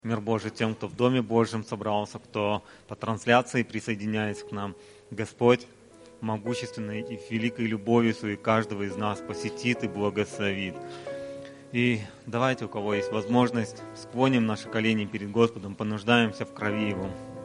Мир Божий тем, кто в Доме Божьем собрался, кто по трансляции присоединяется к нам. Господь могущественной и великой любовью своей каждого из нас посетит и благословит. И давайте, у кого есть возможность, склоним наши колени перед Господом, понуждаемся в крови Его.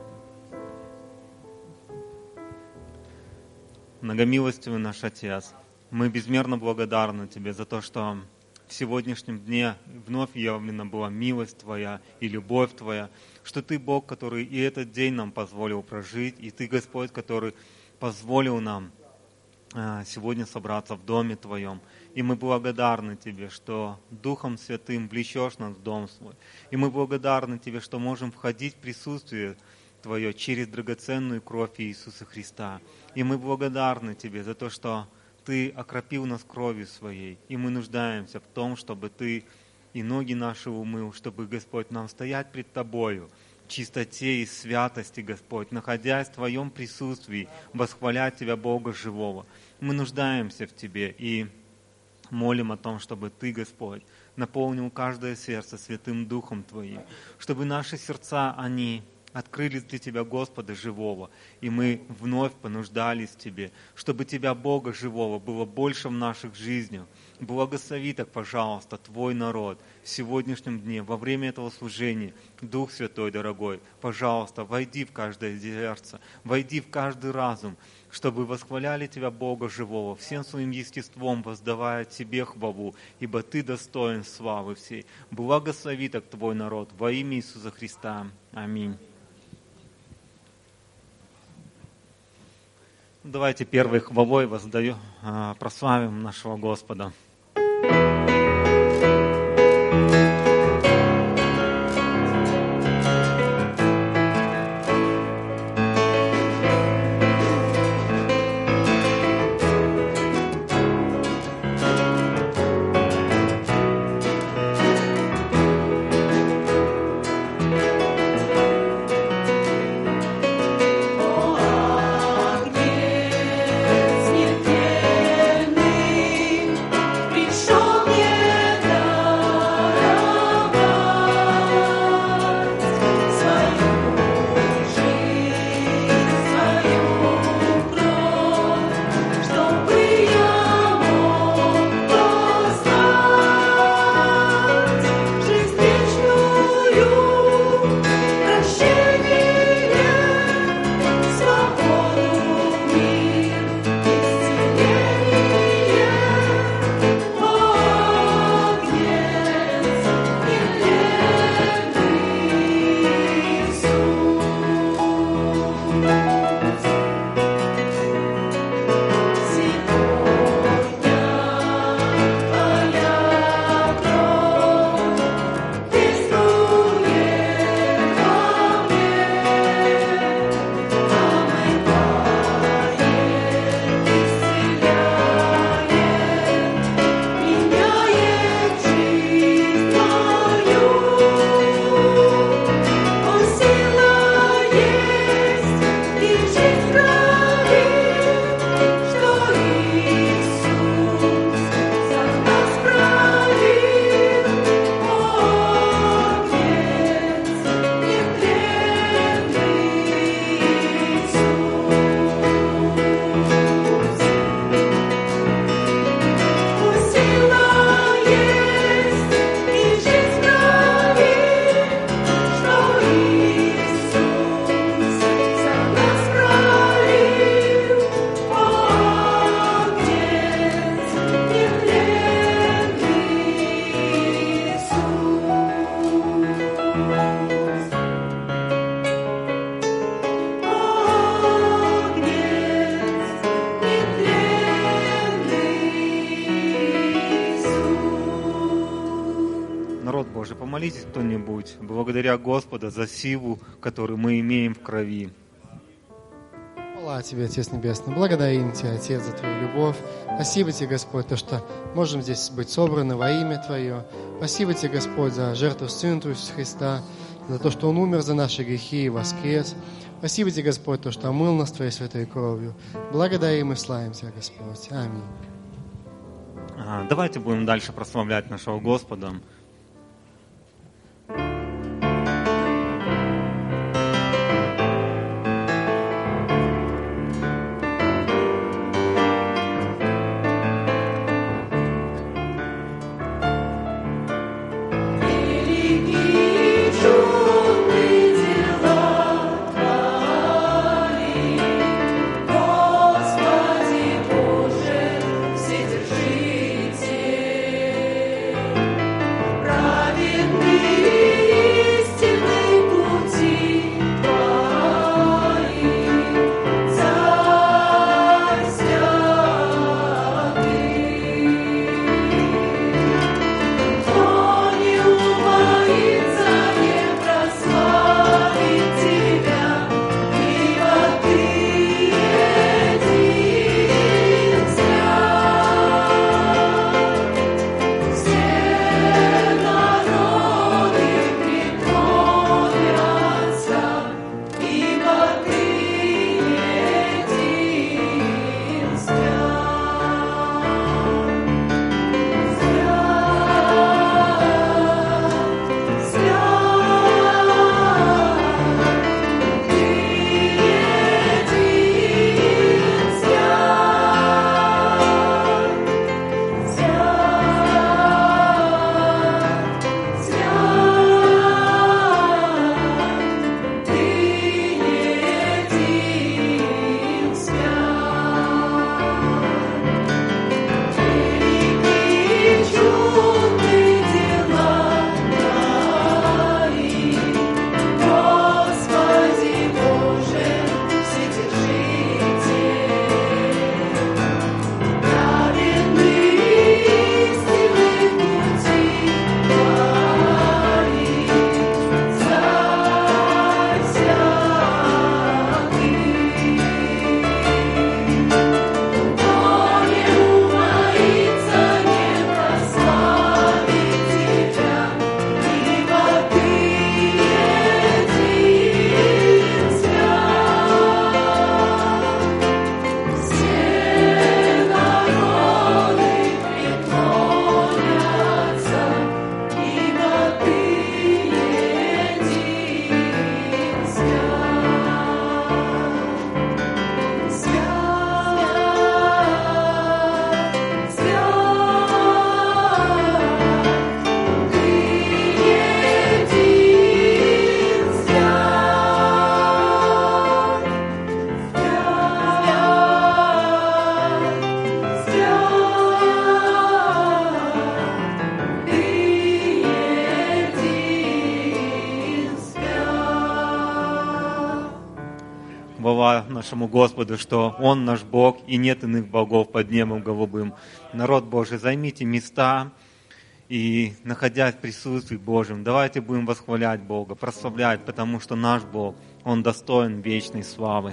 Многомилостивый наш Отец, мы безмерно благодарны Тебе за то, что в сегодняшнем дне вновь явлена была милость Твоя и любовь Твоя, что Ты Бог, который и этот день нам позволил прожить, и Ты, Господь, который позволил нам сегодня собраться в Доме Твоем. И мы благодарны Тебе, что Духом Святым влечешь нас в Дом Свой. И мы благодарны Тебе, что можем входить в присутствие Твое через драгоценную кровь Иисуса Христа. И мы благодарны Тебе за то, что Ты окропил нас кровью Своей, и мы нуждаемся в том, чтобы Ты и ноги наши умыл, чтобы, Господь, нам стоять пред Тобою в чистоте и святости, Господь, находясь в Твоем присутствии, восхвалять Тебя, Бога живого. Мы нуждаемся в Тебе и молим о том, чтобы Ты, Господь, наполнил каждое сердце Святым Духом Твоим, чтобы наши сердца, они открылись для Тебя, Господа живого, и мы вновь понуждались в Тебе, чтобы Тебя, Бога живого, было больше в наших жизнях. Благослови так, пожалуйста, Твой народ в сегодняшнем дне, во время этого служения. Дух Святой, дорогой, пожалуйста, войди в каждое сердце, войди в каждый разум, чтобы восхваляли Тебя, Бога живого, всем своим естеством воздавая Тебе хвалу, ибо Ты достоин славы всей. Благослови так Твой народ во имя Иисуса Христа. Аминь. Давайте первой хвалой прославим нашего Господа. Помолитесь кто-нибудь, благодаря Господа за силу, которую мы имеем в крови. Хвала Тебе, Отец Небесный. Благодарим Тебя, Отец, за Твою любовь. Спасибо Тебе, Господь, то, что можем здесь быть собраны во имя Твое. Спасибо Тебе, Господь, за жертву Сына Твоего Иисуса Христа, за то, что Он умер за наши грехи и воскрес. Спасибо Тебе, Господь, то, что омыл нас Твоей святой кровью. Благодарим и славим Тебя, Господь. Аминь. Давайте будем дальше прославлять нашего Господа. хвала нашему Господу, что Он наш Бог, и нет иных богов под небом голубым. Народ Божий, займите места, и, находясь в присутствии Божьем, давайте будем восхвалять Бога, прославлять, потому что наш Бог, Он достоин вечной славы.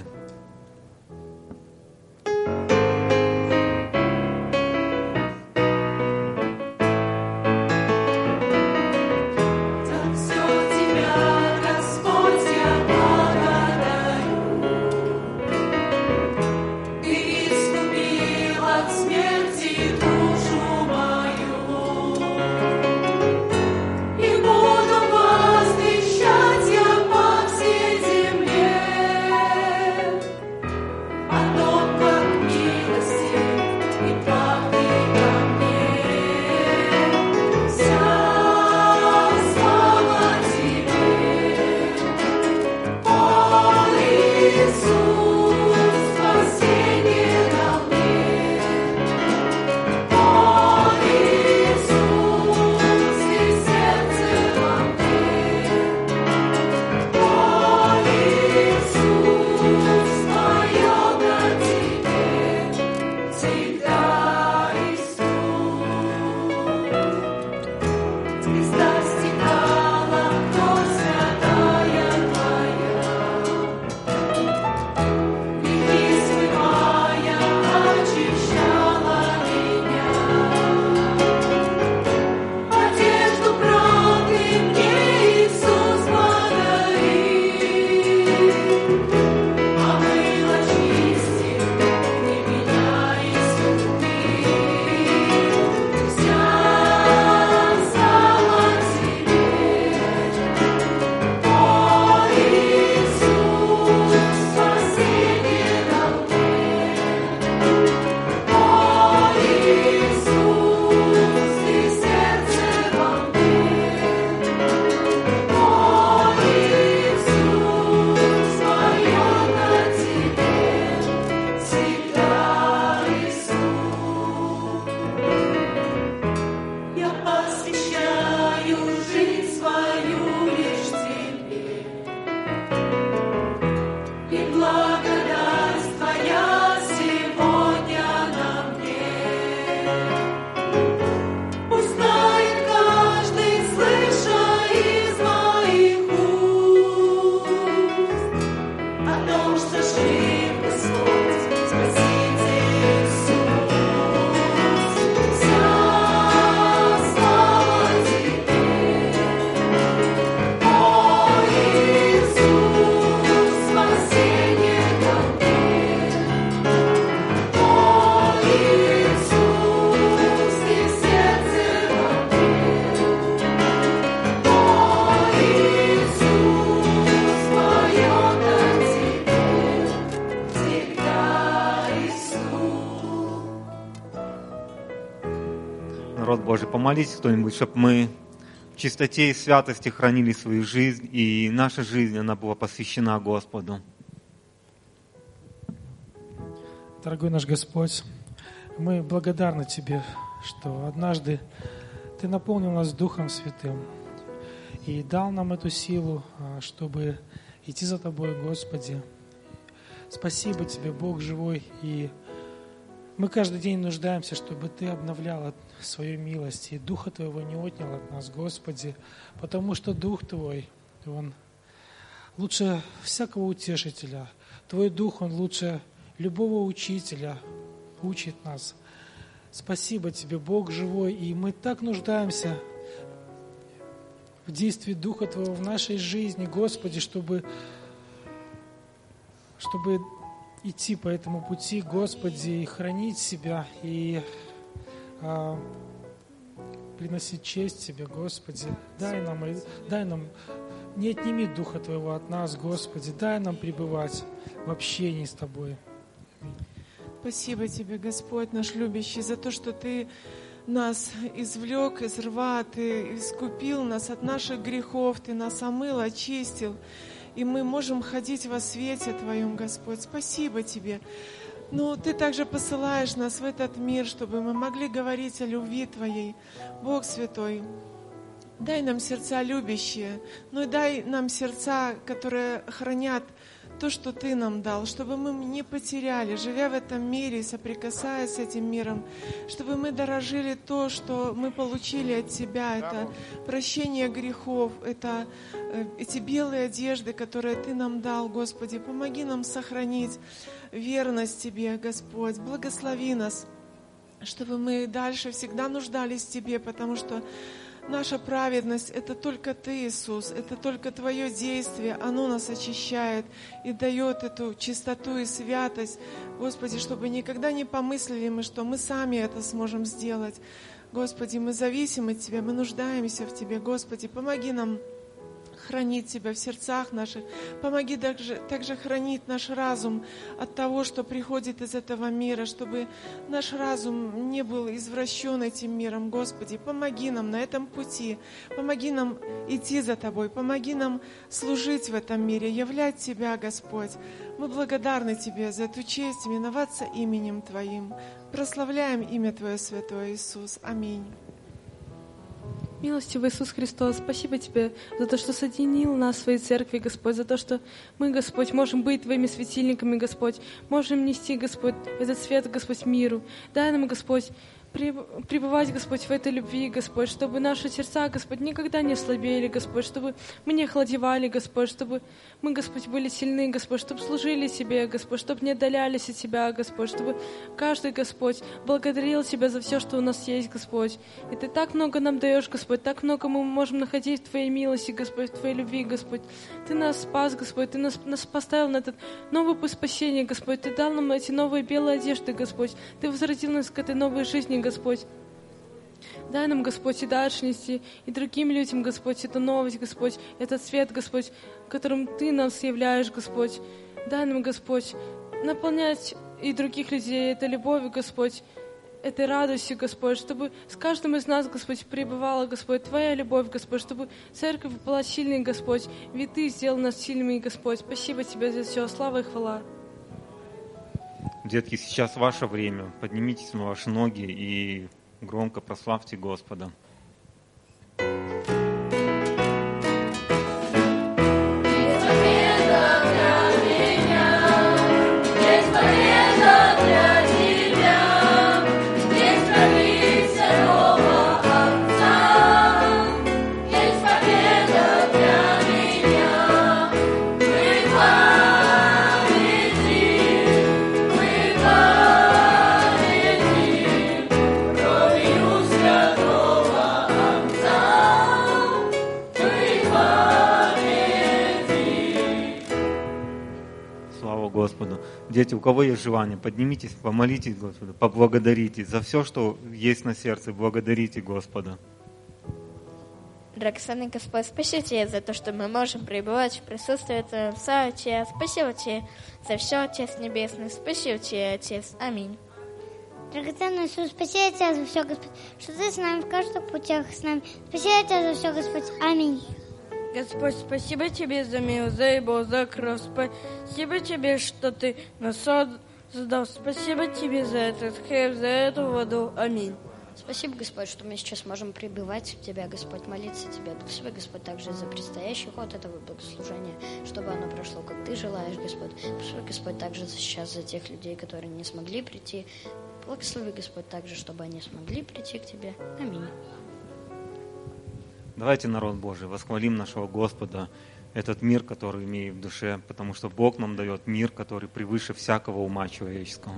Народ Божий, помолитесь кто-нибудь, чтобы мы в чистоте и святости хранили свою жизнь, и наша жизнь, она была посвящена Господу. Дорогой наш Господь, мы благодарны Тебе, что однажды Ты наполнил нас Духом Святым и дал нам эту силу, чтобы идти за Тобой, Господи. Спасибо Тебе, Бог живой, и мы каждый день нуждаемся, чтобы Ты обновлял свою милость, и Духа Твоего не отнял от нас, Господи, потому что Дух Твой, Он лучше всякого утешителя. Твой Дух, Он лучше любого учителя учит нас. Спасибо Тебе, Бог живой, и мы так нуждаемся в действии Духа Твоего в нашей жизни, Господи, чтобы идти по этому пути, Господи, и хранить себя, и приносить честь Тебе, Господи. Дай нам, не отними Духа Твоего от нас, Господи, дай нам пребывать в общении с Тобой. Спасибо Тебе, Господь наш любящий, за то, что Ты нас извлек из рва, Ты искупил нас от наших грехов, Ты нас омыл, очистил, и мы можем ходить во свете Твоем, Господь. Спасибо Тебе. Но Ты также посылаешь нас в этот мир, чтобы мы могли говорить о любви Твоей. Бог Святой, дай нам сердца любящие, но и дай нам сердца, которые хранят то, что Ты нам дал, чтобы мы не потеряли, живя в этом мире, соприкасаясь с этим миром, чтобы мы дорожили то, что мы получили от Тебя. Это прощение грехов, это эти белые одежды, которые Ты нам дал, Господи. Помоги нам сохранить верность Тебе, Господь. Благослови нас, чтобы мы дальше всегда нуждались в Тебе, потому что наша праведность — это только Ты, Иисус, это только Твое действие, оно нас очищает и дает эту чистоту и святость, Господи, чтобы никогда не помыслили мы, что мы сами это сможем сделать. Господи, мы зависим от Тебя, мы нуждаемся в Тебе, Господи, помоги нам хранить Тебя в сердцах наших. Помоги также хранить наш разум от того, что приходит из этого мира, чтобы наш разум не был извращен этим миром. Господи, помоги нам на этом пути, помоги нам идти за Тобой, помоги нам служить в этом мире, являть Тебя, Господь. Мы благодарны Тебе за эту честь именоваться именем Твоим. Прославляем имя Твое святое, Иисус. Аминь. Милостивый Иисус Христос, спасибо Тебе за то, что соединил нас в Своей Церкви, Господь, за то, что мы, Господь, можем быть Твоими светильниками, Господь, можем нести, Господь, этот свет, Господь, миру. Дай нам, Господь, пребывать, Господь, в этой любви, Господь, чтобы наши сердца, Господь, никогда не слабели, Господь, чтобы мы не охладевали, Господь, чтобы мы, Господь, были сильны, Господь, чтобы служили Тебе, Господь, чтобы не отдалялись от Тебя, Господь, чтобы каждый, Господь, благодарил Тебя за все, что у нас есть, Господь. И Ты так много нам даешь, Господь, так много мы можем находить в Твоей милости, Господь, в Твоей любви, Господь. Ты нас спас, Господь, Ты нас поставил на этот новый путь спасения, Господь, Ты дал нам эти новые белые одежды, Господь, Ты возродил нас к этой новой жизни, Господь. Дай нам, Господь, и дальше нести, и другим людям, Господь, эту новость, Господь, этот свет, Господь, которым Ты нас являешь, Господь. Дай нам, Господь, наполнять и других людей этой любовью, Господь, этой радостью, Господь, чтобы с каждым из нас, Господь, пребывала, Господь, Твоя любовь, Господь, чтобы церковь была сильной, Господь, ведь Ты сделал нас сильными, Господь. Спасибо Тебе за все. Слава и хвала. Детки, сейчас ваше время. Поднимитесь на ваши ноги и громко прославьте Господа. Господу. Дети, у кого есть желание, поднимитесь, помолитесь Господу, поблагодарите за все, что есть на сердце, благодарите Господа. Драгоценный Господь, спасибо Тебе за то, что мы можем пребывать в присутствии Твоем. Слава Тебе, спасибо Тебе за все, Отец Небесный, спасибо Тебе, Отец. Аминь. Драгоценный Иисус, спасибо Тебя за все, Господь, что Ты с нами в каждых путях с нами. Спасибо Тебя за все, Господь. Аминь. Господь, спасибо Тебе за милость, за любовь, за кровь. Спасибо Тебе, что Ты нас создал. Спасибо Тебе за этот хлеб, за эту воду. Аминь. Спасибо, Господь, что мы сейчас можем пребывать в Тебя, Господь, молиться Тебе. Благослови, Господь, также за предстоящий ход этого богослужения, чтобы оно прошло, как Ты желаешь, Господь. Благослови, Господь, также сейчас за тех людей, которые не смогли прийти. Благослови, Господь, также, чтобы они смогли прийти к Тебе. Аминь. Давайте, народ Божий, восхвалим нашего Господа, этот мир, который имеет в душе, потому что Бог нам дает мир, который превыше всякого ума человеческого.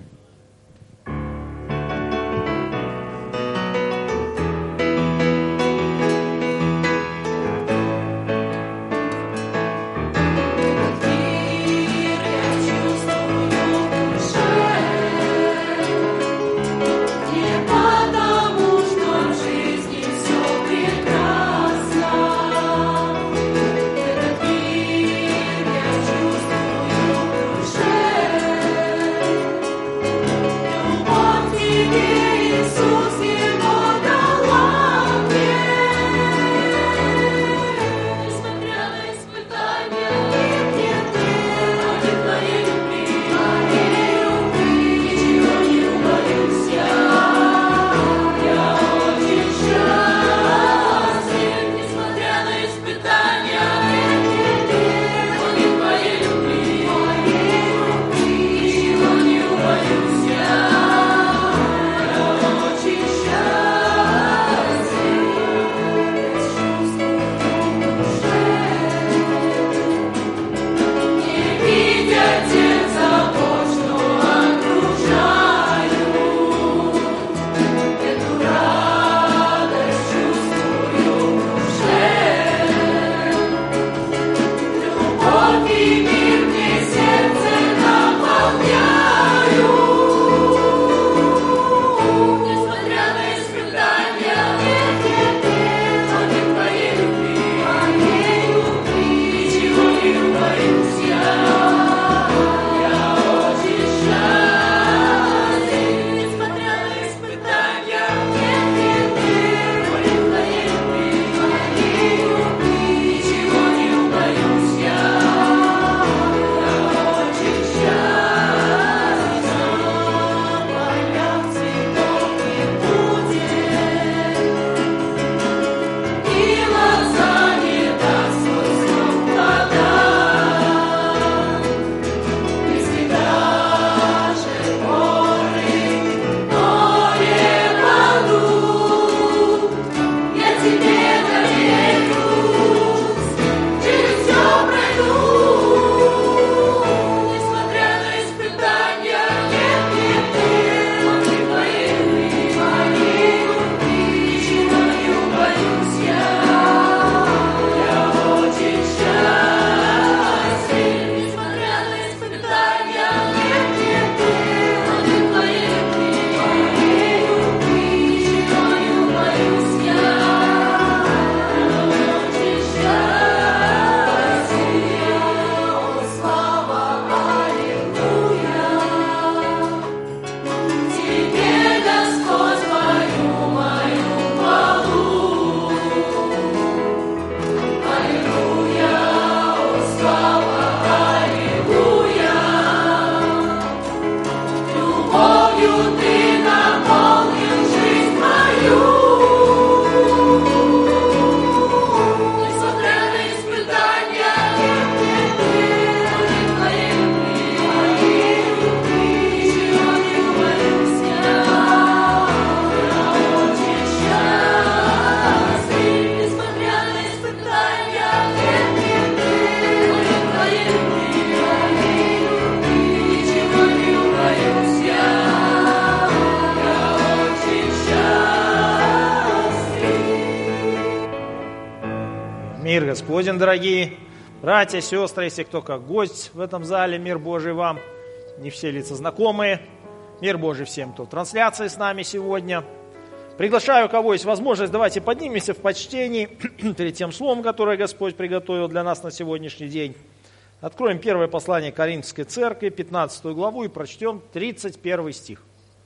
Мир Господень, дорогие братья, сестры, если кто как гость в этом зале, мир Божий вам, не все лица знакомые, мир Божий всем, кто в трансляции с нами сегодня. Приглашаю, у кого есть возможность, давайте поднимемся в почтении перед тем словом, которое Господь приготовил для нас на сегодняшний день. Откроем первое послание Коринфской церкви, 15 главу, и прочтем 31 стих.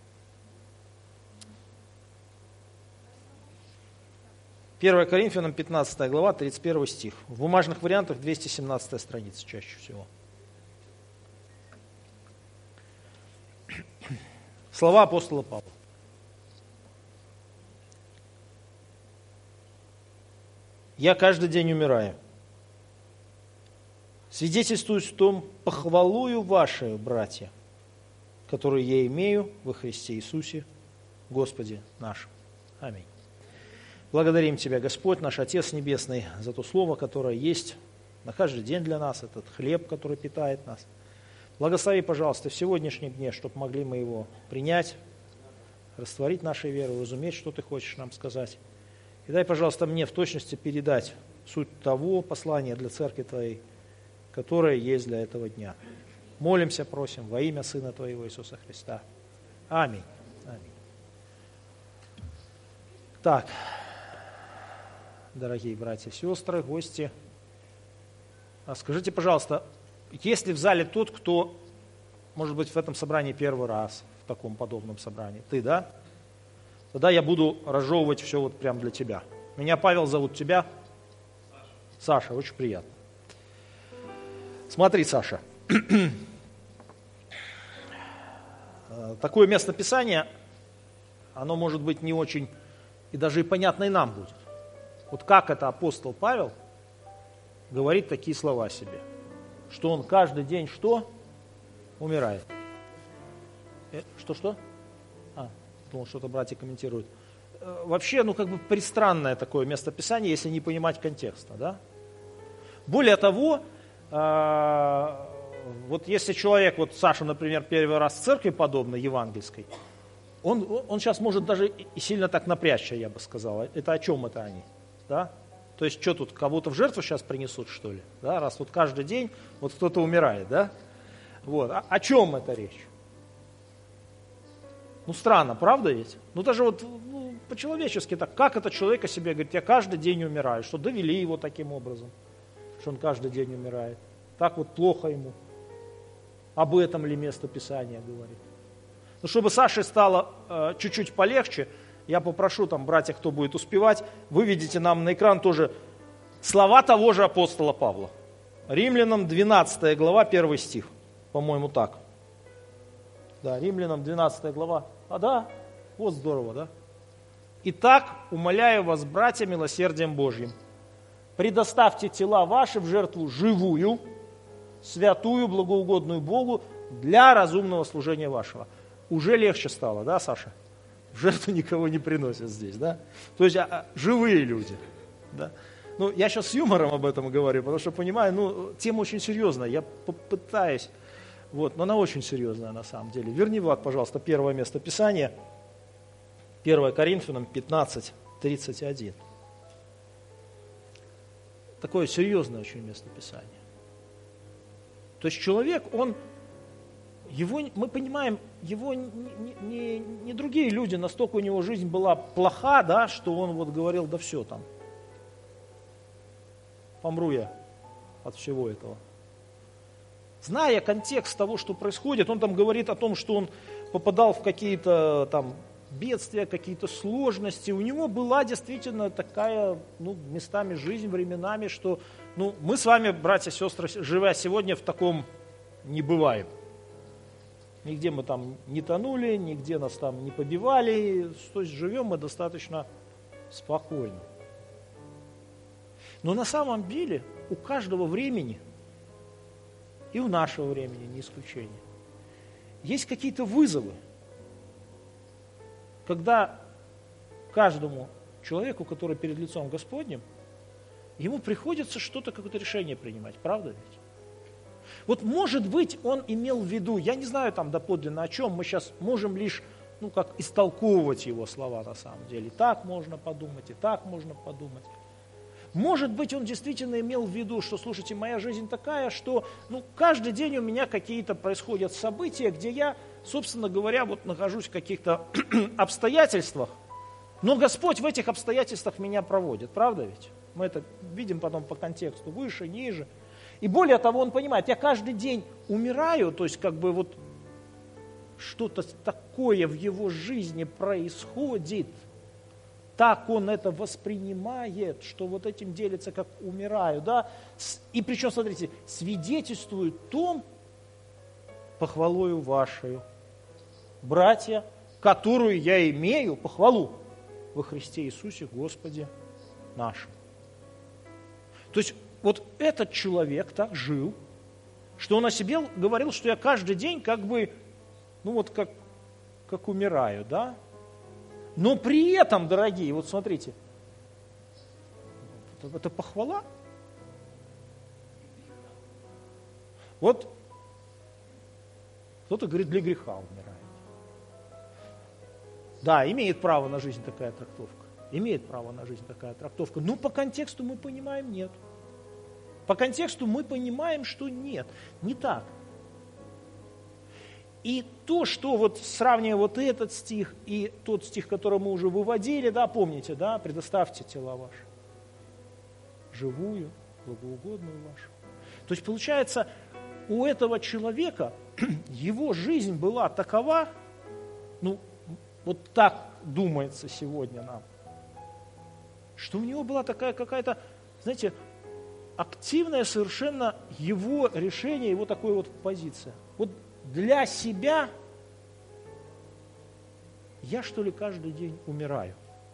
Первое Коринфянам, 15 глава, 31 стих. В бумажных вариантах 217 страница чаще всего. Слова апостола Павла. «Я каждый день умираю. Свидетельствуюсь в том, похвалую ваши, братья, которые я имею во Христе Иисусе, Господе нашим». Аминь. Благодарим Тебя, Господь, наш Отец Небесный, за то Слово, которое есть на каждый день для нас, этот хлеб, который питает нас. Благослови, пожалуйста, в сегодняшнем дне, чтобы могли мы его принять, растворить нашей веру, разуметь, что Ты хочешь нам сказать. И дай, пожалуйста, мне в точности передать суть того послания для Церкви Твоей, которое есть для этого дня. Молимся, просим во имя Сына Твоего Иисуса Христа. Аминь. Аминь. Так, дорогие братья и сестры, гости, скажите, пожалуйста, есть ли в зале тот, кто, может быть, в этом собрании первый раз, в таком подобном собрании? Ты, да? Тогда я буду разжевывать все вот прямо для тебя. Меня Павел зовут, тебя? Саша, очень приятно. Смотри, Саша, такое местописание, оно может быть не очень и даже и понятно и нам будет. Вот как это апостол Павел говорит такие слова о себе, что он каждый день что? Умирает. Что? Думал, что-то братья комментируют. Вообще, как бы пристранное такое местописание, если не понимать контекста, да? Более того, вот если человек, вот Саша, например, первый раз в церкви подобной, евангельской, он сейчас может даже и сильно так напрячься, я бы сказал. Это о чем это они? Да? То есть что тут, кого-то в жертву сейчас принесут, что ли? Да, раз вот каждый день вот кто-то умирает, да? Вот. О чем это речь? Ну, странно, правда ведь? Ну, даже вот по-человечески так. Как это человек о себе говорит, я каждый день умираю? Что довели его таким образом, что он каждый день умирает? Так вот плохо ему. Об этом ли место Писания говорит? Ну, чтобы Саше стало чуть-чуть полегче, я попрошу там, братья, кто будет успевать, выведите нам на экран тоже слова того же апостола Павла. Римлянам 12 глава, 1 стих. По-моему, так. Да, Римлянам 12 глава. А да, вот здорово, да? Итак, умоляю вас, братья, милосердием Божьим, предоставьте тела ваши в жертву живую, святую, благоугодную Богу для разумного служения вашего. Уже легче стало, да, Саша? В жертву никого не приносят здесь, да? То есть живые люди, да? Ну, я сейчас с юмором об этом говорю, потому что понимаю, тема очень серьезная, я попытаюсь, вот, но она очень серьезная на самом деле. Верни, Влад, пожалуйста, первое место Писания, 1 Коринфянам 15, 31. Такое серьезное очень место Писания. То есть человек, мы понимаем, его не другие люди, настолько у него жизнь была плоха, да, что он вот говорил, да все там, помру я от всего этого. Зная контекст того, что происходит, он там говорит о том, что он попадал в какие-то там бедствия, какие-то сложности. У него была действительно такая, местами жизнь, временами, что, мы с вами, братья и сестры, живя сегодня, в таком не бываем. Нигде мы там не тонули, нигде нас там не побивали, то есть живем мы достаточно спокойно. Но на самом деле у каждого времени, и у нашего времени не исключение, есть какие-то вызовы, когда каждому человеку, который перед лицом Господним, ему приходится что-то, какое-то решение принимать, правда ведь? Вот может быть он имел в виду, я не знаю там доподлинно о чем, мы сейчас можем лишь, как истолковывать его слова на самом деле. Так можно подумать, и так можно подумать. Может быть, он действительно имел в виду, что, слушайте, моя жизнь такая, что каждый день у меня какие-то происходят события, где я, собственно говоря, вот нахожусь в каких-то обстоятельствах, но Господь в этих обстоятельствах меня проводит, правда ведь? Мы это видим потом по контексту, выше, ниже. И более того, он понимает, я каждый день умираю, то есть вот что-то такое в его жизни происходит, так он это воспринимает, что вот этим делится, как умираю, да, и причем, смотрите, свидетельствует том, похвалою вашей, братья, которую я имею, похвалу во Христе Иисусе Господе нашем. То есть вот этот человек так жил, что он о себе говорил, что я каждый день как умираю, да. Но при этом, дорогие, вот смотрите, это похвала. Вот кто-то говорит, для греха умирает. Да, имеет право на жизнь такая трактовка. Имеет право на жизнь такая трактовка. Но по контексту мы понимаем, нет. По контексту мы понимаем, что нет, не так. И то, что вот сравнивая вот этот стих и тот стих, который мы уже выводили, да, помните, да, предоставьте тела ваши, живую, благоугодную вашу. То есть получается, у этого человека его жизнь была такова, вот так думается сегодня нам, что у него была такая какая-то, знаете, активная совершенно его решение, его такая вот позиция. Вот для себя я, что ли, каждый день умираю.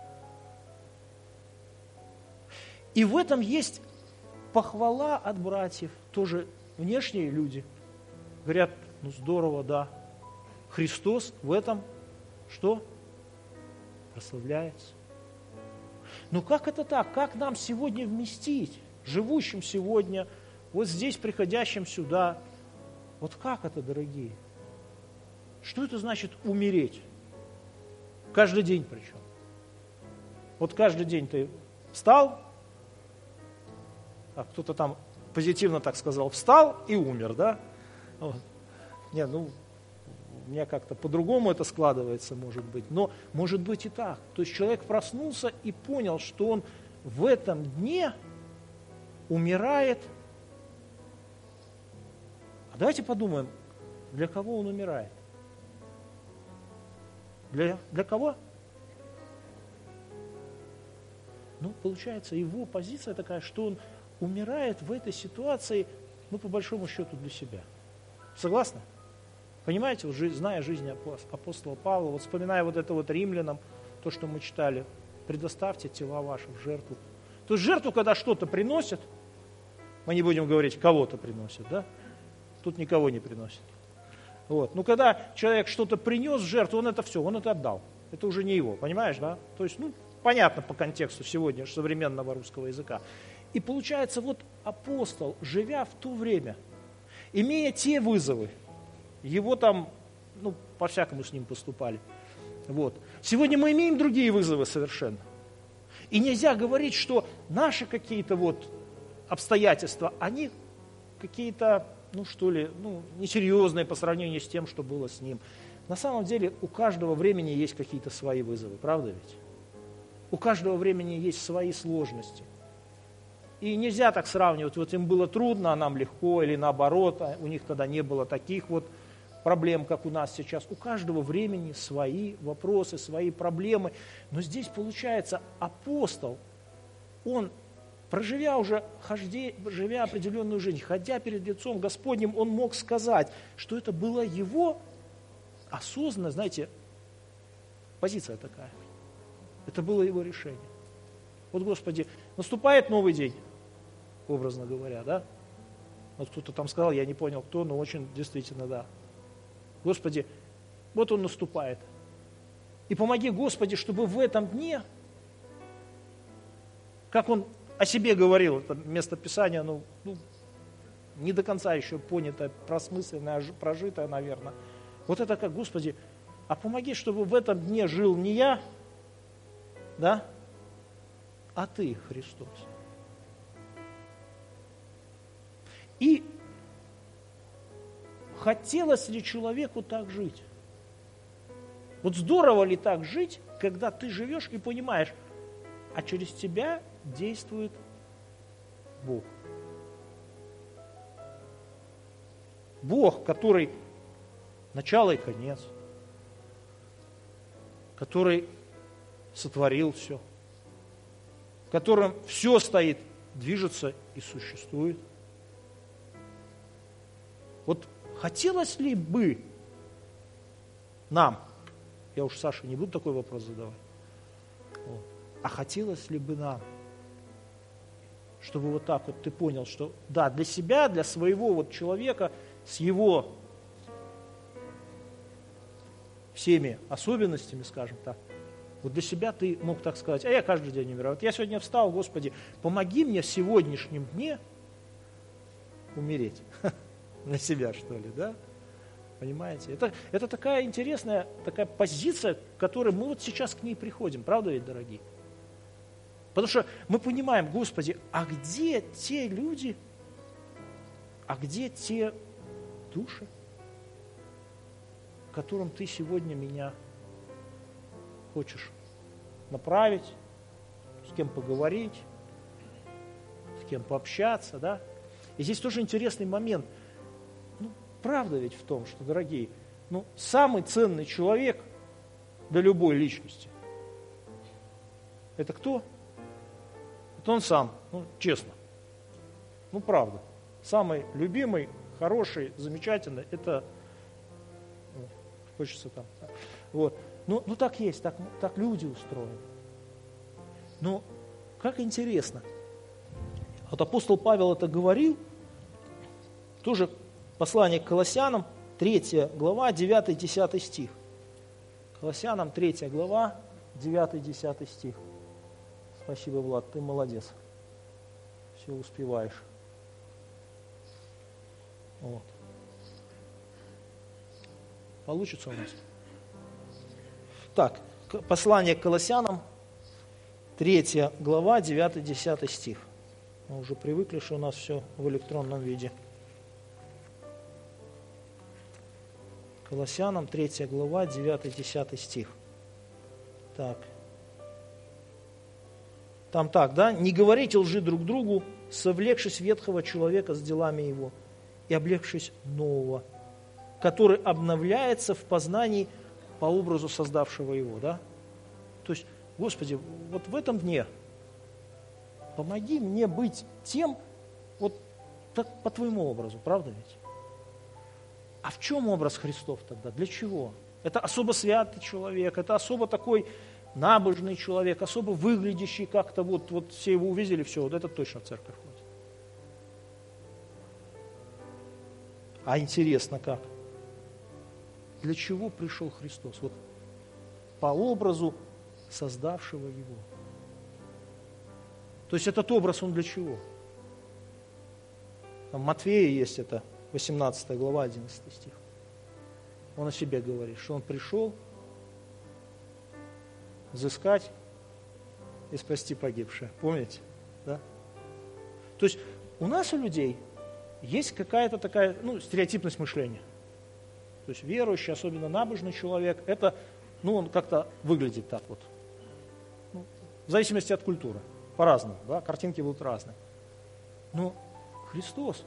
И в этом есть похвала от братьев, тоже внешние люди. Говорят, здорово, да. Христос в этом что? Прославляется. Но как это так? Как нам сегодня вместить, живущим сегодня, вот здесь, приходящим сюда? Вот как это, дорогие? Что это значит умереть? Каждый день причем. Вот каждый день ты встал, А кто-то там позитивно так сказал, встал и умер, да? Вот. Не, ну, у меня как-то по-другому это складывается, может быть. Но может быть и так. То есть человек проснулся и понял, что он в этом дне умирает. А давайте подумаем, для кого он умирает? Для кого? Ну, получается, его позиция такая, что он умирает в этой ситуации, ну, по большому счету, для себя. Согласны? Понимаете, вот, зная жизнь апостола Павла, вот вспоминая вот это вот Римлянам, то, что мы читали, предоставьте тела ваши в жертву. То есть жертву, когда что-то приносят, мы не будем говорить, кого-то приносят, да? Тут никого не приносят. Вот. Но когда человек что-то принес в жертву, он это все, он это отдал. Это уже не его, понимаешь, да? То есть, ну, понятно по контексту сегодня современного русского языка. И получается, вот апостол, живя в то время, имея те вызовы, его там, ну, по-всякому с ним поступали. Вот. Сегодня мы имеем другие вызовы совершенно. И нельзя говорить, что наши какие-то вот обстоятельства, они какие-то, ну что ли, ну, несерьезные по сравнению с тем, что было с ним. На самом деле у каждого времени есть какие-то свои вызовы, правда ведь? У каждого времени есть свои сложности. И нельзя так сравнивать, вот им было трудно, а нам легко, или наоборот, а у них тогда не было таких вот проблем, как у нас сейчас. У каждого времени свои вопросы, свои проблемы. Но здесь получается апостол, он, живя определенную жизнь, ходя перед лицом Господним, он мог сказать, что это было его осознанно, знаете, позиция такая. Это было его решение. Вот, Господи, наступает новый день, образно говоря, да? Вот кто-то там сказал, я не понял кто, но очень действительно, да. Господи, вот он наступает. И помоги, Господи, чтобы в этом дне, как он о себе говорил, это место Писания, ну, не до конца еще понятое, просмысленное, прожитое, наверное. Вот это как, Господи, а помоги, чтобы в этом дне жил не я, да, а Ты, Христос. И хотелось ли человеку так жить? Вот здорово ли так жить, когда ты живешь и понимаешь, а через тебя действует Бог. Бог, который начало и конец, который сотворил все, в котором все стоит, движется и существует. Вот хотелось ли бы нам, я уж Саше не буду такой вопрос задавать, а хотелось ли бы нам, чтобы вот так вот ты понял, что да, для себя, для своего вот человека, с его всеми особенностями, скажем так, вот для себя ты мог так сказать, а я каждый день умираю. Вот я сегодня встал, Господи, помоги мне в сегодняшнем дне умереть. На себя, что ли, да? Понимаете? Это такая интересная такая позиция, к которой мы вот сейчас к ней приходим. Правда ведь, дорогие? Потому что мы понимаем, Господи, а где те люди, а где те души, к которым Ты сегодня меня хочешь направить, с кем поговорить, с кем пообщаться, да? И здесь тоже интересный момент. Правда ведь в том, что, дорогие, самый ценный человек для любой личности – это кто? Это он сам, честно. Правда. Самый любимый, хороший, замечательный – это, хочется там. Вот. Так есть, так люди устроены. Но как интересно. Вот апостол Павел это говорил, тоже послание к Колоссянам, 3 глава, 9-10 стих. Колоссянам 3 глава, 9-10 стих. Спасибо, Влад, ты молодец. Все успеваешь. Вот. Получится у нас? Так, послание к Колоссянам, 3 глава, 9-10 стих. Мы уже привыкли, что у нас все в электронном виде. Колоссянам 3 глава, 9-10 стих. Так. Там так, да? «Не говорите лжи друг другу, совлекшись ветхого человека с делами его, и облегшись нового, который обновляется в познании по образу создавшего его». Да? То есть, Господи, вот в этом дне помоги мне быть тем, вот так, по Твоему образу, правда ведь? А в чем образ Христов тогда? Для чего? Это особо святый человек, это особо такой набожный человек, особо выглядящий как-то, вот все его увидели, все, вот это точно в церковь ходит. А интересно как? Для чего пришел Христос? Вот по образу создавшего его. То есть этот образ, он для чего? Там Матфея есть это, 18 глава, 11 стих. Он о себе говорит, что он пришел взыскать и спасти погибшее. Помните? Да? То есть у нас, у людей, есть какая-то такая, стереотипность мышления. То есть верующий, особенно набожный человек, это, он как-то выглядит так вот. В зависимости от культуры. По-разному, да? Картинки будут разные. Но Христос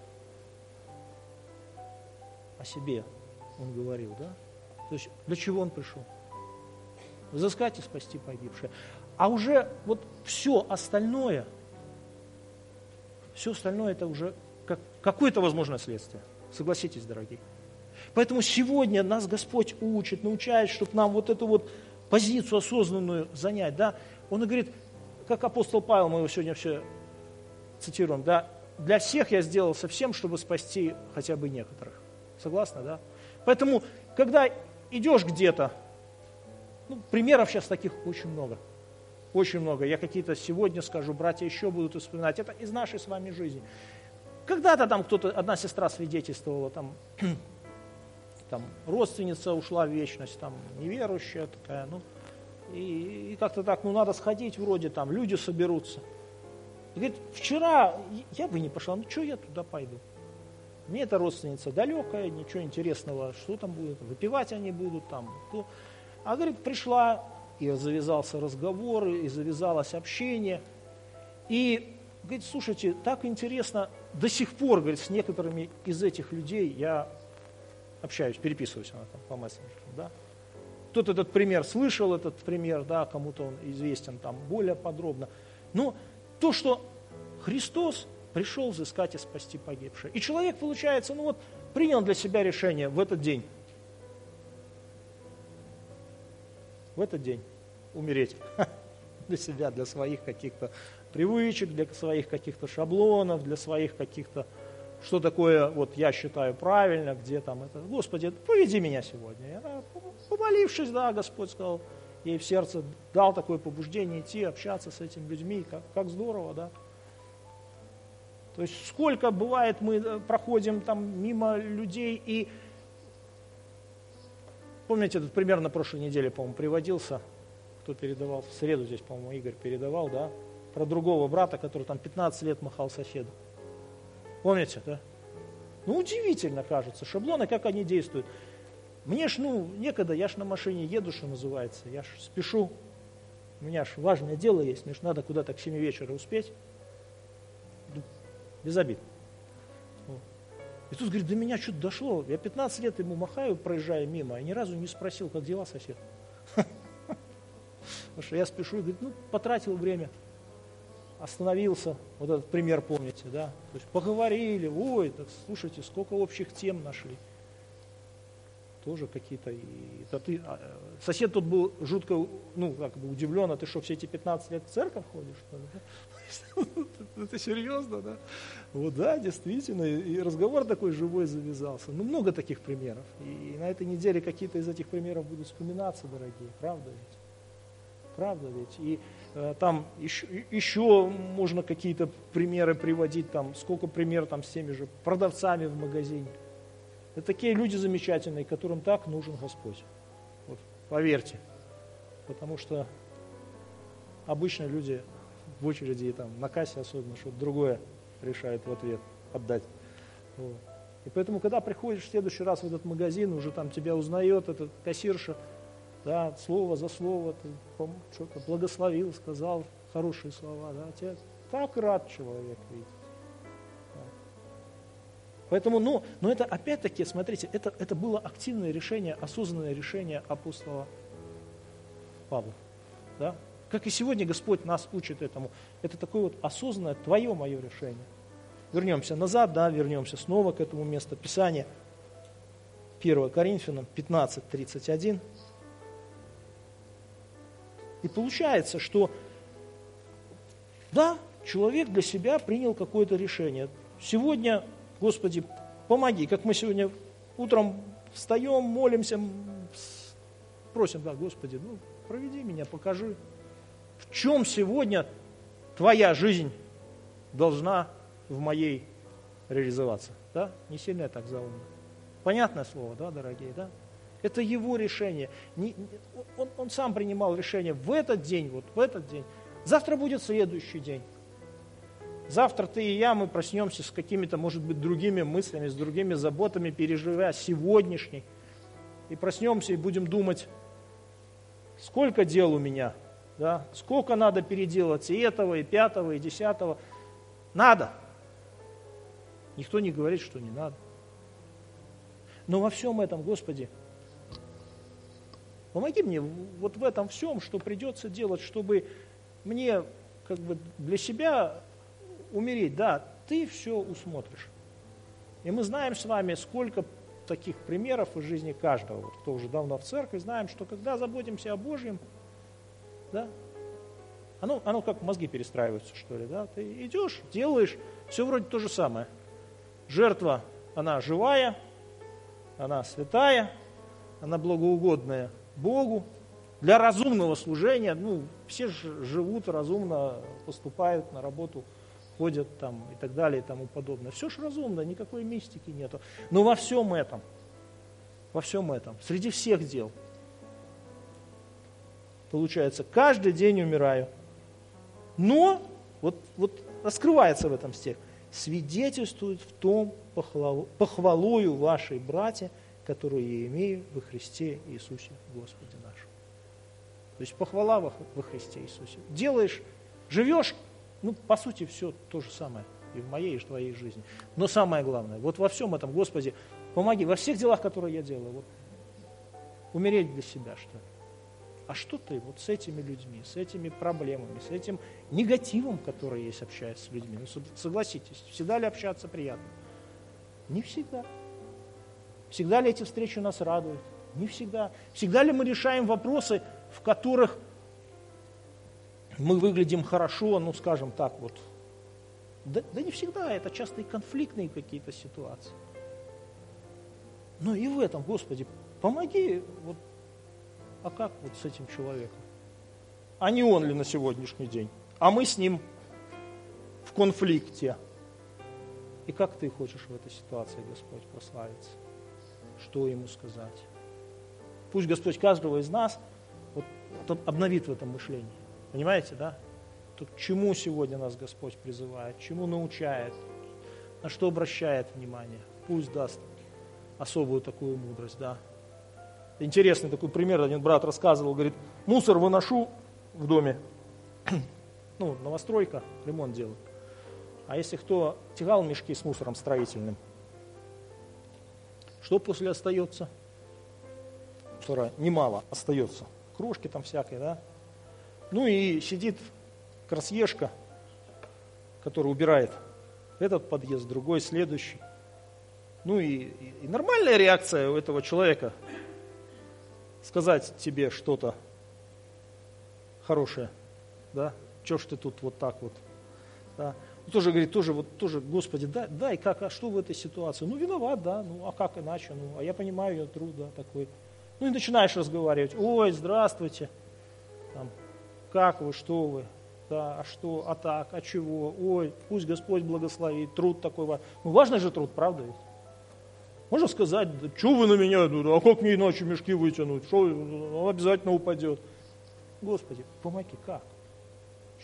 о себе, Он говорил, да? То есть для чего Он пришел? Взыскать и спасти погибшее. А уже вот все остальное это уже какое-то возможное следствие. Согласитесь, дорогие. Поэтому сегодня нас Господь учит, научает, чтобы нам вот эту вот позицию осознанную занять, да? Он и говорит, как апостол Павел, мы его сегодня все цитируем, да? Для всех я сделал совсем, чтобы спасти хотя бы некоторых. Согласны, да? Поэтому, когда идешь где-то, примеров сейчас таких очень много. Очень много. Я какие-то сегодня скажу, братья еще будут вспоминать. Это из нашей с вами жизни. Когда-то там одна сестра свидетельствовала, там родственница ушла в вечность, там неверующая такая, и как-то так, надо сходить вроде, там люди соберутся. И говорит, вчера я бы не пошла, что я туда пойду? Мне эта родственница далекая, ничего интересного, что там будет, выпивать они будут там. А, говорит, пришла, и завязался разговор, и завязалось общение. И, говорит, слушайте, так интересно, до сих пор, говорит, с некоторыми из этих людей я общаюсь, переписываюсь она там по мессенджеру, да. Кто-то этот пример слышал, этот пример, да, кому-то он известен там более подробно. Но то, что Христос пришел взыскать и спасти погибшее. И человек, получается, принял для себя решение в этот день. В этот день умереть для себя, для своих каких-то привычек, для своих каких-то шаблонов, для своих каких-то, что такое, я считаю правильно, где там это. Господи, поведи меня сегодня. Я, помолившись, да, Господь сказал, ей в сердце дал такое побуждение идти, общаться с этими людьми, как здорово, да. То есть сколько бывает, мы проходим там мимо людей, и помните, этот пример на прошлой неделе, по-моему, приводился, кто передавал, в среду здесь, по-моему, Игорь передавал, да, про другого брата, который там 15 лет махал соседу. Помните, да? Удивительно кажется, шаблоны, как они действуют. Мне ж, некогда, я ж на машине еду, что называется, я ж спешу, у меня ж важное дело есть, мне ж надо куда-то к 7 вечера успеть. Без обид. И тут, говорит, до меня что-то дошло. Я 15 лет ему махаю, проезжая мимо, и ни разу не спросил, как дела, сосед. Потому что я спешу, говорит, потратил время, остановился. Вот этот пример помните, да? То есть поговорили, так слушайте, сколько общих тем нашли. Тоже какие-то. Сосед тут был жутко, удивлен, а ты что, все эти 15 лет в церковь ходишь, что ли? Это серьезно, да? Да, действительно, и разговор такой живой завязался. Много таких примеров. И на этой неделе какие-то из этих примеров будут вспоминаться, дорогие. Правда ведь? Правда ведь? И там еще можно какие-то примеры приводить, там, сколько примеров там с теми же продавцами в магазине. Это такие люди замечательные, которым так нужен Господь. Поверьте. Потому что обычно люди в очереди и там на кассе особенно, что-то другое решает в ответ отдать. Вот. И поэтому, когда приходишь в следующий раз в этот магазин, уже там тебя узнает этот кассирша, да, слово за слово, ты что-то благословил, сказал хорошие слова, да, тебя так рад человек видеть. Да. Поэтому, но это опять-таки, смотрите, это было активное решение, осознанное решение апостола Павла. Да? Как и сегодня Господь нас учит этому. Это такое вот осознанное твое, мое решение. Вернемся назад, да, вернемся снова к этому месту Писания. 1 Коринфянам 15:31. И получается, что да, человек для себя принял какое-то решение. Сегодня, Господи, помоги, как мы сегодня утром встаем, молимся, просим, да, Господи, проведи меня, покажи, в чем сегодня твоя жизнь должна в моей реализоваться. Да? Не сильно я так заумно. Понятное слово, да, дорогие, да? Это его решение. Он сам принимал решение в этот день, вот в этот день. Завтра будет следующий день. Завтра ты и я, мы проснемся с какими-то, может быть, другими мыслями, с другими заботами, переживая сегодняшний. И проснемся и будем думать, сколько дел у меня, да? Сколько надо переделать и этого, и пятого, и десятого. Надо. Никто не говорит, что не надо. Но во всем этом, Господи, помоги мне вот в этом всем, что придется делать, чтобы мне как бы для себя умереть. Да, ты все усмотришь. И мы знаем с вами, сколько таких примеров из жизни каждого. Вот, кто уже давно в церкви, знаем, что когда заботимся о Божьем, да, оно как мозги перестраиваются, что ли. Да? Ты идешь, делаешь, все вроде то же самое. Жертва, она живая, она святая, она благоугодная Богу. Для разумного служения, все живут разумно, поступают на работу, ходят там и так далее и тому подобное. Все же разумно, никакой мистики нету. Но во всем этом, среди всех дел, получается, каждый день умираю. Но, вот раскрывается в этом стихе, свидетельствует в том похвалою вашей братья, которую я имею во Христе Иисусе Господе нашем. То есть похвала во Христе Иисусе. Делаешь, живешь, по сути, все то же самое и в моей, и в твоей жизни. Но самое главное, вот во всем этом, Господи, помоги, во всех делах, которые я делаю, вот, умереть для себя, что ли. А что ты вот с этими людьми, с этими проблемами, с этим негативом, который есть, общаясь с людьми? Согласитесь, всегда ли общаться приятно? Не всегда. Всегда ли эти встречи нас радуют? Не всегда. Всегда ли мы решаем вопросы, в которых мы выглядим хорошо, скажем так, вот. Да не всегда, это часто и конфликтные какие-то ситуации. Но и в этом, Господи, помоги, вот, а как вот с этим человеком? А не он ли на сегодняшний день? А мы с ним в конфликте. И как ты хочешь в этой ситуации, Господь, прославиться? Что ему сказать? Пусть Господь каждого из нас вот обновит в этом мышлении. Понимаете, да? То, к чему сегодня нас Господь призывает, чему научает, на что обращает внимание. Пусть даст особую такую мудрость, да. Интересный такой пример, один брат рассказывал, говорит, мусор выношу в доме, новостройка, ремонт делают. А если кто тягал мешки с мусором строительным, что после остается? Мусора немало остается, крошки там всякие, да. И сидит красьешка, который убирает этот подъезд, другой, следующий. И нормальная реакция у этого человека сказать тебе что-то хорошее, да, что ж ты тут вот так вот, да. Тоже говорит, тоже, Господи, дай, как, а что в этой ситуации? Виноват, да, а как иначе, а я понимаю ее труд, да, такой. И начинаешь разговаривать, ой, здравствуйте, там, как вы, что вы, да, а что, а так, а чего, ой, пусть Господь благословит, труд такой, важный же труд, правда ведь? Можно сказать, что вы на меня, а как мне иначе мешки вытянуть, что он обязательно упадет. Господи, помоги, как?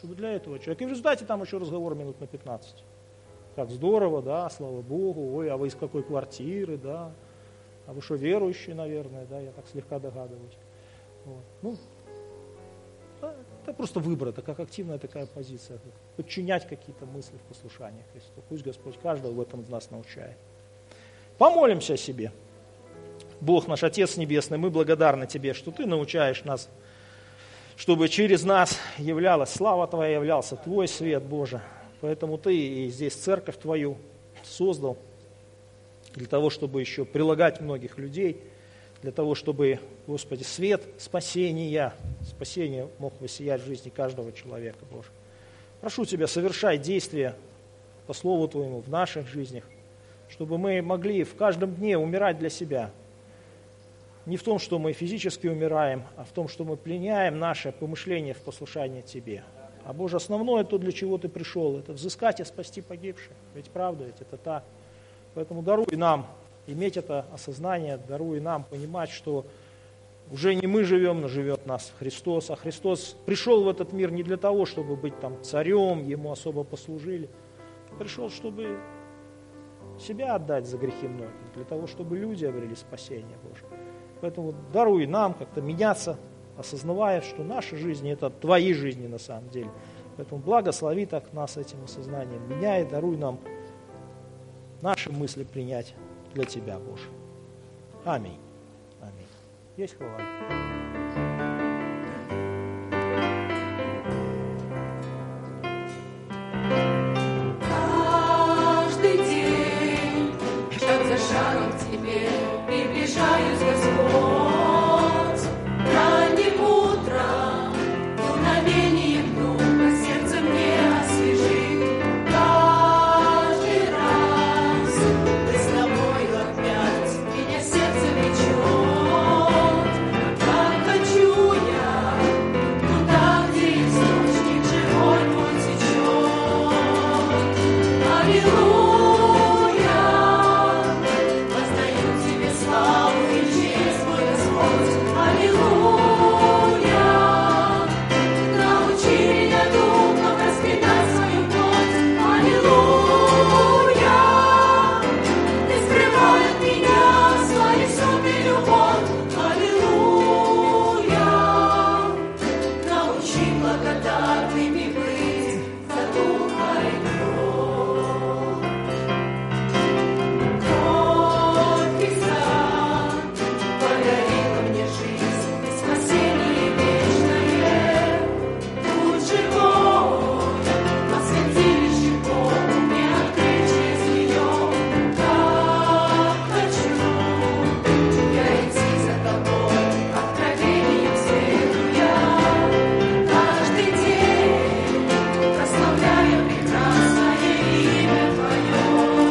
чтобы для этого человека. И в результате там еще разговор минут на 15. Как здорово, да, слава Богу, ой, а вы из какой квартиры, да, а вы что, верующие, наверное, да, я так слегка догадываюсь. Вот. Ну, это просто выбор, это как активная такая позиция, подчинять какие-то мысли в послушании Христу. Пусть Господь каждого в этом из нас научает. Помолимся о себе. Бог наш, Отец Небесный, мы благодарны Тебе, что Ты научаешь нас, чтобы через нас являлась слава Твоя, являлся Твой свет, Боже. Поэтому Ты и здесь церковь Твою создал для того, чтобы еще прилагать многих людей, для того, чтобы, Господи, свет спасение мог воссиять в жизни каждого человека, Боже. Прошу Тебя, совершай действия по Слову Твоему в наших жизнях, чтобы мы могли в каждом дне умирать для себя. Не в том, что мы физически умираем, а в том, что мы пленяем наше помышление в послушание Тебе. А, Боже, основное то, для чего Ты пришел, это взыскать и спасти погибших. Ведь правда, ведь это так. Поэтому даруй нам иметь это осознание, даруй нам понимать, что уже не мы живем, но живет нас Христос. А Христос пришел в этот мир не для того, чтобы быть там царем, Ему особо послужили. Пришел, чтобы себя отдать за грехи многих, для того, чтобы люди обрели спасение, Боже. Поэтому даруй нам как-то меняться, осознавая, что наши жизни – это Твои жизни на самом деле. Поэтому благослови так нас этим осознанием. Меняй, даруй нам наши мысли принять для Тебя, Боже. Аминь. Аминь. Есть хвала. Каждый день, шаг за шагом к Тебе, приближаюсь, Господь. Ранним утром, дуновением Духа, сердце мне освежи. Каждый раз быть с Тобою опять, меня сердце влечет. Как хочу я туда, где источник живой Твой течет. Аллилуйя, воздаю Тебе славу и честь, мой Господь. Аллилуйя, научи меня духом распинать свою плоть. Аллилуйя, не скрывай от меня свою сотую любовь. Аллилуйя, научи благодарными быть за духа и кровь. Кровь Христа подарила мне жизнь и спасение вечное. Путь живой во святилище Богу мне открыть через нее. Как хочу я идти за Тобой, откровением следуя. Каждый день прославляя прекрасное имя Твое.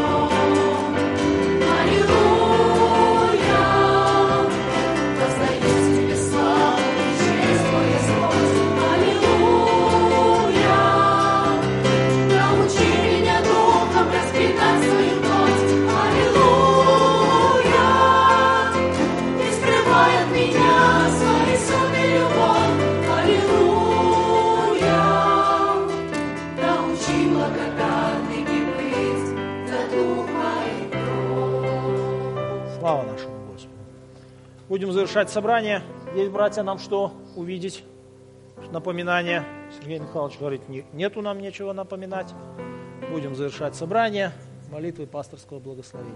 Аллилуйя, воздаю Тебе славу и честь, мой Господь. Аллилуйя, научи меня духом распинать свою плоть. Аллилуйя, не скрывай от меня своей сонной любовь. Аллилуйя, научи благодарными быть за духа и кровь. Слава нашему Господу. Будем завершать собрание. Есть, братья, нам что увидеть? Напоминание. Сергей Михайлович говорит, нету нам нечего напоминать. Будем завершать собрание молитвой пасторского благословения.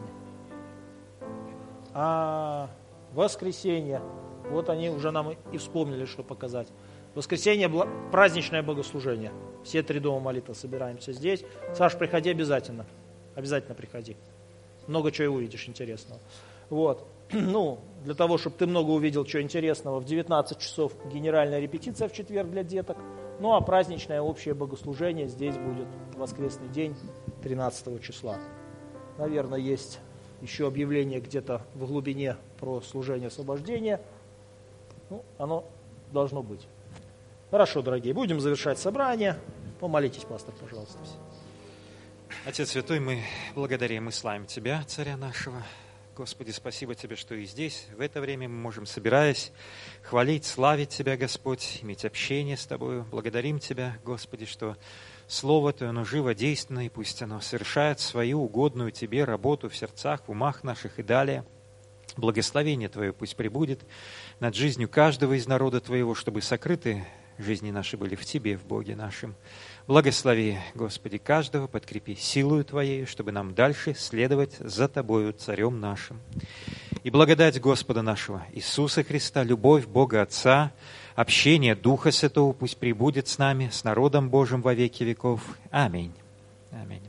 А воскресенье. Вот они уже нам и вспомнили, что показать. Воскресенье – праздничное богослужение. Все 3 дома молитвы собираемся здесь. Саш, приходи обязательно. Обязательно приходи. Много чего увидишь интересного. Вот. Ну, для того, чтобы ты много увидел чего интересного, в 19 часов генеральная репетиция в четверг для деток. Ну, а праздничное общее богослужение здесь будет в воскресный день 13 числа. Наверное, есть еще объявление где-то в глубине про служение освобождения. Ну, оно должно быть. Хорошо, дорогие, будем завершать собрание. Помолитесь, пастор, пожалуйста. Отец Святой, мы благодарим и славим Тебя, Царя нашего, Господи, спасибо Тебе, что и здесь, в это время мы можем, собираясь, хвалить, славить Тебя, Господь, иметь общение с Тобою. Благодарим Тебя, Господи, что Слово Твое, оно живо, действенно, и пусть оно совершает свою угодную Тебе работу в сердцах, в умах наших и далее. Благословение Твое пусть пребудет над жизнью каждого из народа Твоего, чтобы сокрыты жизни наши были в Тебе, в Боге нашем. Благослови, Господи, каждого, подкрепи силою Твоей, чтобы нам дальше следовать за Тобою, Царем нашим. И благодать Господа нашего Иисуса Христа, любовь Бога Отца, общение Духа Святого пусть пребудет с нами, с народом Божьим во веки веков. Аминь. Аминь.